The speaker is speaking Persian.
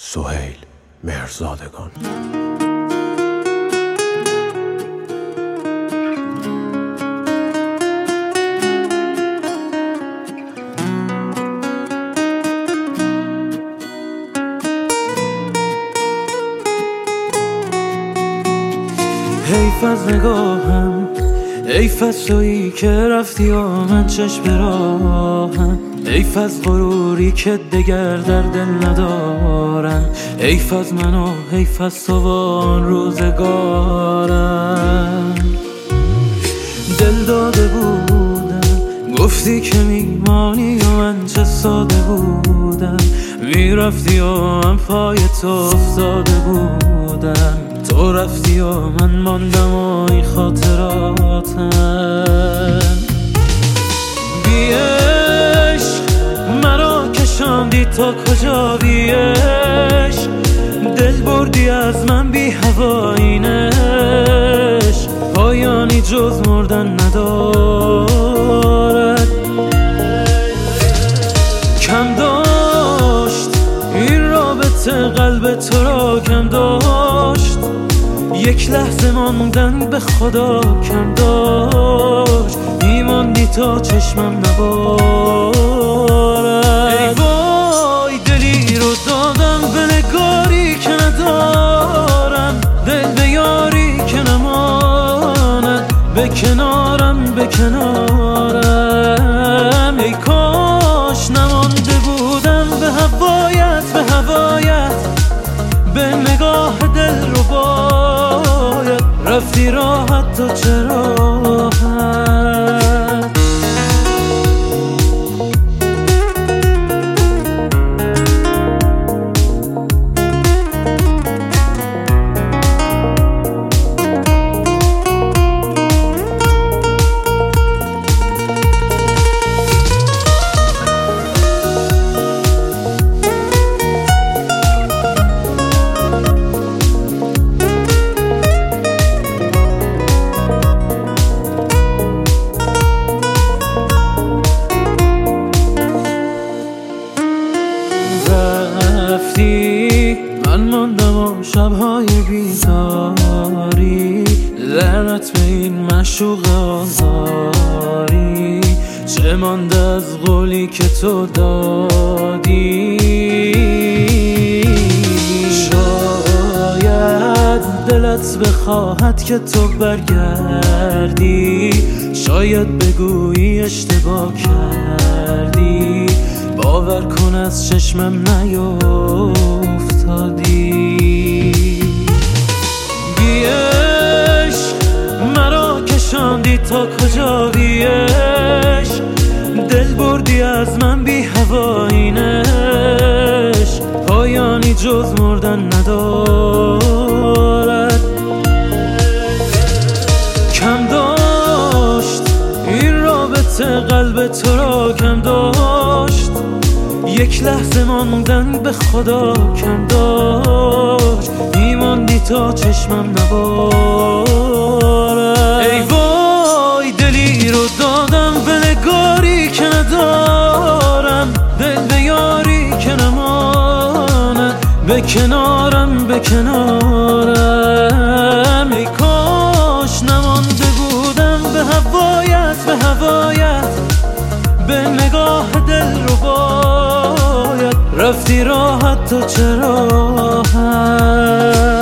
سهیل مهرزادگان. حیف از نگاهم، حیف از تویی که رفتی و من چشم راهم، حیف از غروری که دگر در دل ندارم، حیف از من و حیف از تو و آن روزگارم. دل داده بودم گفتی که میمانی و من چه ساده بودم، میرفتی و من پای تو افتاده بودم، تو رفتی و من ماندم و این خاطراتم. بی عشق مرا کشاندی تا کجا، بی عشق دل بردی از من، بی هواینش پایانی جز مردن ندارد. کم داشت این رابطه قلب تو را، کم داشت یک لحظه ماندن به خدا، کم داشت میماندی تا چشمم نبارد. ای وای دلی رو دادم به نگاری که ندارم، دل به یاری که نماند، به کنارم به کنارم. ای کاش نمانده بودم به هوایت، به هوایت، به نگاه دل رو باید رفتی راحت تو چرا راحت. من ماندم و شبهای بیداری، لعنت به این معشوق آزاری، چه مانده از قولی که تو دادی. شاید دلت بخواهد که تو برگردی، شاید بگویی اشتباه کردی، باور کن از چشمم نیفتادی. بی عشق مرا کشاندی تا کجا، بی عشق دل بردی از من، بی هواینش پایانی جز مردن ندارد. کم داشت این رابطه قلب تو را، کم داشت یک لحظه ماندن به خدا، کم داشت میماندی تا چشمم نبارد. ای وای دلی رو دادم به نگاری که ندارم، دل به یاری که نماند، به کنارم به کنارم. ای کاش نمانده بودم به هوایت، به هوایت، به نگاه دل رو باید رفتی راحت تو چرا راحت.